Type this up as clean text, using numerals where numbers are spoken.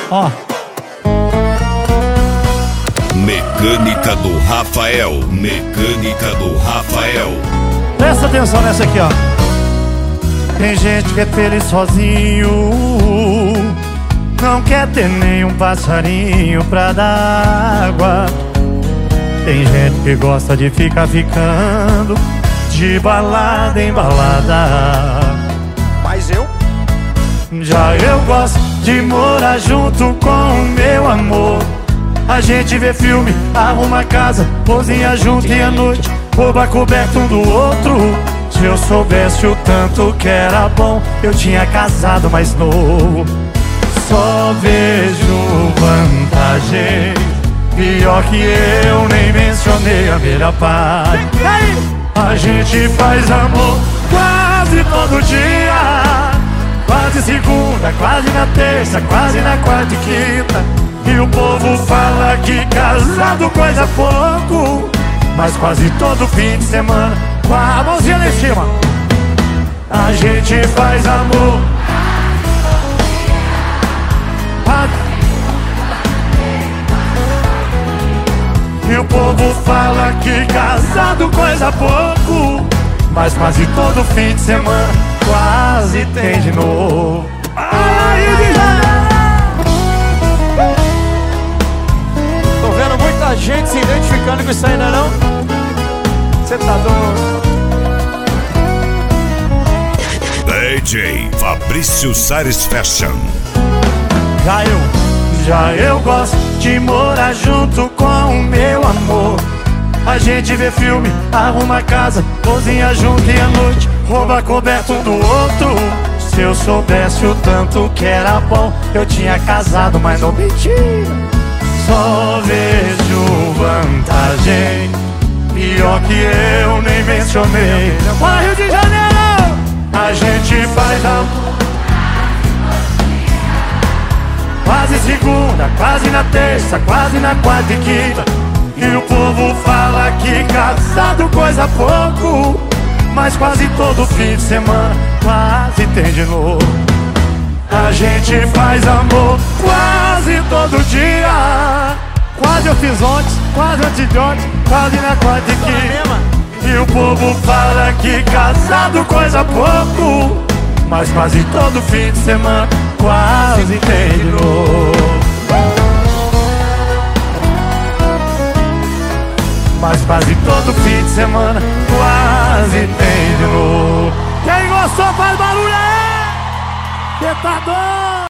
Ó. Mecânica do Rafael. Mecânica do Rafael. Presta atenção nessa aqui, ó. Tem gente que é feliz sozinho, não quer ter nenhum passarinho pra dar água. Tem gente que gosta de ficar ficando de balada em balada. Mas Já eu gosto de morar junto com o meu amor. A gente vê filme, arruma casa, cozinha junto e à noite rouba coberto um do outro. Se eu soubesse o tanto que era bom, eu tinha casado mais novo. Só vejo vantagem, pior que eu nem mencionei a melhor parte. A gente faz amor quase todo dia, quase segunda, quase na terça, quase na quarta e quinta. E o povo fala que casado coisa pouco, mas quase todo fim de semana, com a mãozinha lá em cima, a gente faz amor. E o povo fala que casado coisa pouco, mas quase todo fim de semana quase tem de novo. tô vendo muita gente se identificando com isso aí, não é não? Você tá doido? DJ Fabrício Sares Fashion. Já eu gosto de morar junto com o meu amor. A gente vê filme, arruma casa, cozinha junto e à noite rouba coberto um do outro. Se eu soubesse o tanto que era bom, eu tinha casado, mas não mentira. Só vejo vantagem, pior que eu nem mencionei. Vai, Rio de Janeiro! A gente faz amor quase segunda, quase na terça, quase na quarta e quinta. E o povo fala que casado coisa pouco, mas quase todo fim de semana quase tem de novo. A gente faz amor quase todo dia, quase eu fiz ontem, quase antes de ontem, quase na quarta e quinta. E o povo fala que casado coisa pouco, mas quase todo fim de semana quase tem de novo. Mas quase todo fim de semana quase tem de novo. Quem gostou faz barulho aí! Cê tá doido?